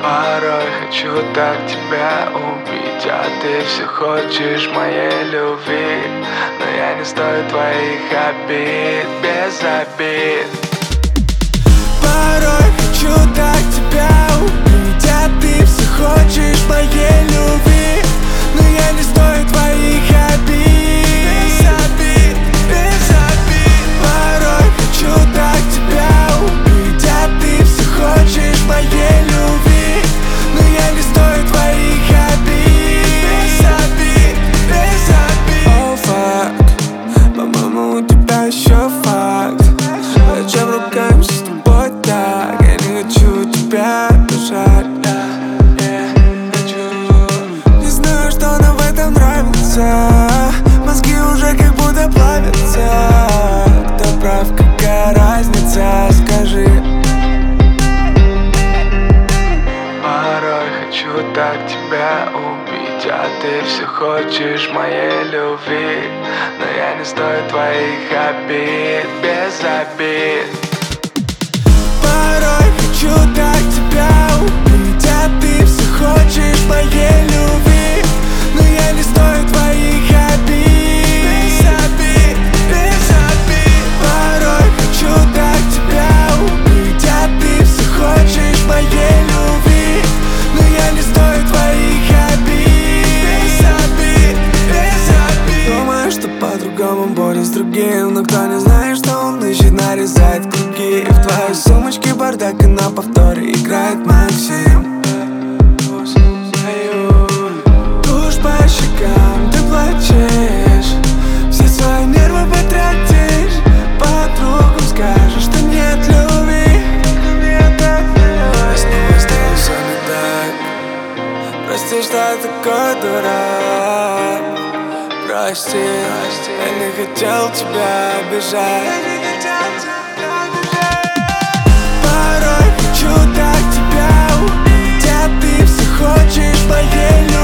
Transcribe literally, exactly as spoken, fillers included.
Порой хочу так тебя убить, а ты все хочешь моей любви. Но я не стою твоих обид, без обид. Порой хочу так тебя убить, а ты все хочешь моей любви. Но я не стою твоих обид, без обид, без обид. Порой хочу так тебя убить, а ты все хочешь моей любви. Но я не стою твоих обид, без обид, без обид. О, факт, по-моему, у тебя еще факт. Зачем ругаемся с тобой так? Я не хочу тебя обижать. Не знаю, что нам в этом нравится. Мозги уже как будто плавятся. Кто прав, какая разница, скажи. Порой хочу так тебя убить, а ты все хочешь моей любви. Но я не стою твоих обид, без обид. Порой хочу так тебя убить, а ты все хочешь моей любви. Но я не стою твоих обид, без обид, без обид. Порой хочу так тебя убить, а ты все хочешь моей любви. Но я не стою твоих обид, без обид, без обид. Думаю, что по-другому будет с другим, но кто не знает, что он ищет, нарезает круги. В твоей сумочке бардак, и на повторе играет Максим. Тушь по щекам, ты плачешь, все свои нервы потратишь. Подругам скажешь, что нет любви. Я снова сделал все не так. Прости, что я такой дурак. Прости, я не хотел тебя обижать. Порой хочу так тебя убить, а ты все хочешь моей любви.